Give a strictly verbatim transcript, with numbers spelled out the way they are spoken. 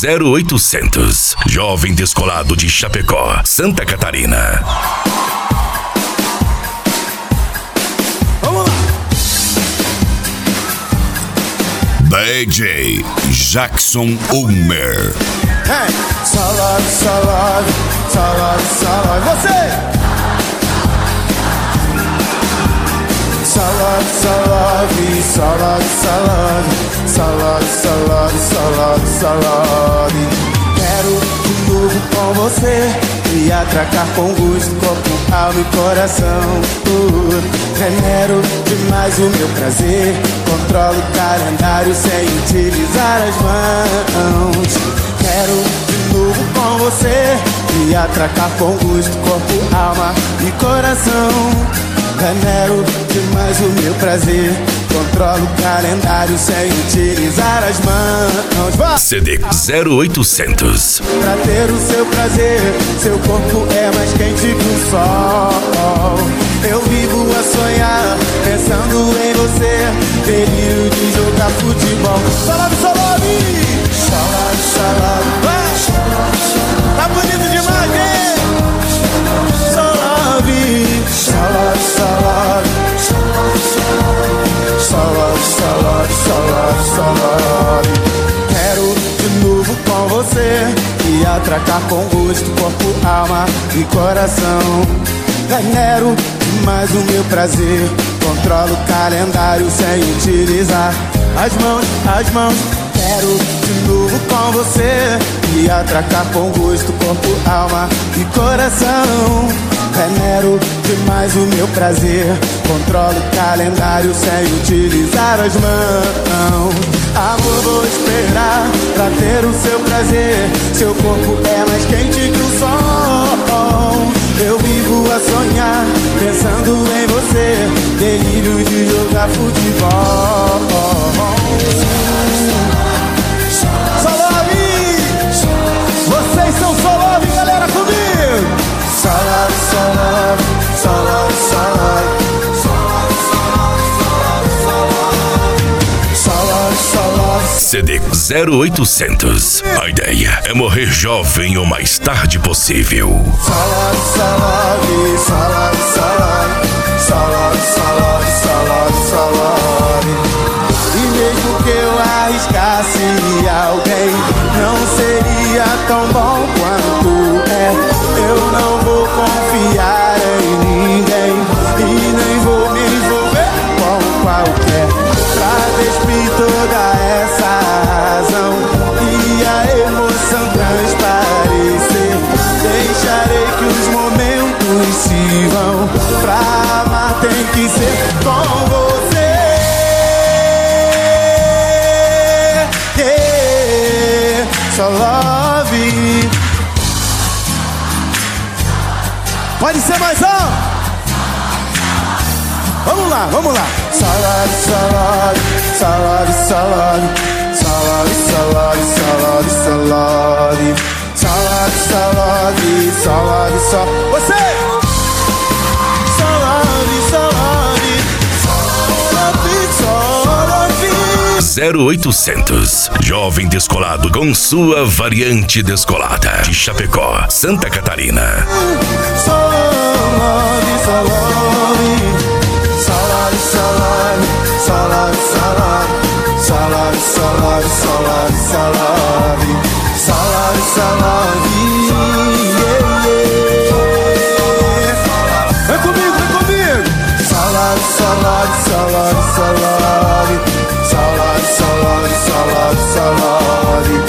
zero oitocentos. Jovem Descolado de Chapecó, Santa Catarina. Vamos lá. D J Jackson Ulmer. Hey, salve, salve, salve, salve. Você! Salve, salve, salve, salve, salve, salve, salve, salve. Quero de novo com você e atracar com gosto, corpo, alma e coração. uh, Venero demais o meu prazer, controlo o calendário sem utilizar as mãos. Quero de novo com você e atracar com gosto, corpo, alma e coração. Venero demais o meu prazer, controlo o calendário sem utilizar as mãos. Vai! C D zero oitocentos. Pra ter o seu prazer, seu corpo é mais quente que o sol. Eu vivo a sonhar, pensando em você, delírio de jogar futebol. Salve, salve! Salve, salve! Tá bonito demais, hein? Salve, salve, salve, salve, salve, salve, salve. Quero de novo com você e atracar com gosto, corpo, alma e coração. Venero demais o meu prazer, controlo o calendário sem utilizar as mãos, as mãos. Quero de novo com você e atracar com gosto, corpo, alma e coração. Venero demais o meu prazer, controlo o calendário sem utilizar as mãos. Amor, vou esperar pra ter o seu prazer, seu corpo é mais quente que o sol. Eu vivo a sonhar, pensando em você, delírio de jogar futebol. Salve! Vocês são salve, galera, comigo! Salve, salve, salve, salve, salve, salve. C D zero oitocentos. A ideia é morrer jovem o mais tarde possível. Salve, salve, salve, salve, salve, salve, salve, salve. E mesmo que eu arriscasse alguém, não seria tão bom quanto é. Eu não vou confiar em ninguém e nem vou me envolver com qualquer. Pra despir toda essa razão e a emoção transparecer, deixarei que os momentos se vão. Pra amar tem que ser com você. Yeah, só love. Pode ser mais alto. Vamos lá, vamos lá. Salve, salve, salve, salve, salve, salve, salve, salve, salve, salve, salve, salve. Você! Salve, salve, salve, salve. zero oitocentos. Jovem Descolado com sua variante descolada de Chapecó, Santa Catarina. Salve, salve, salve, salve, salve, salve, salve, salve, salve, salve, salve, salve. Vem comigo, vem comigo. Salve, salve, salve, salve, salve, salve, salve, salve, salve.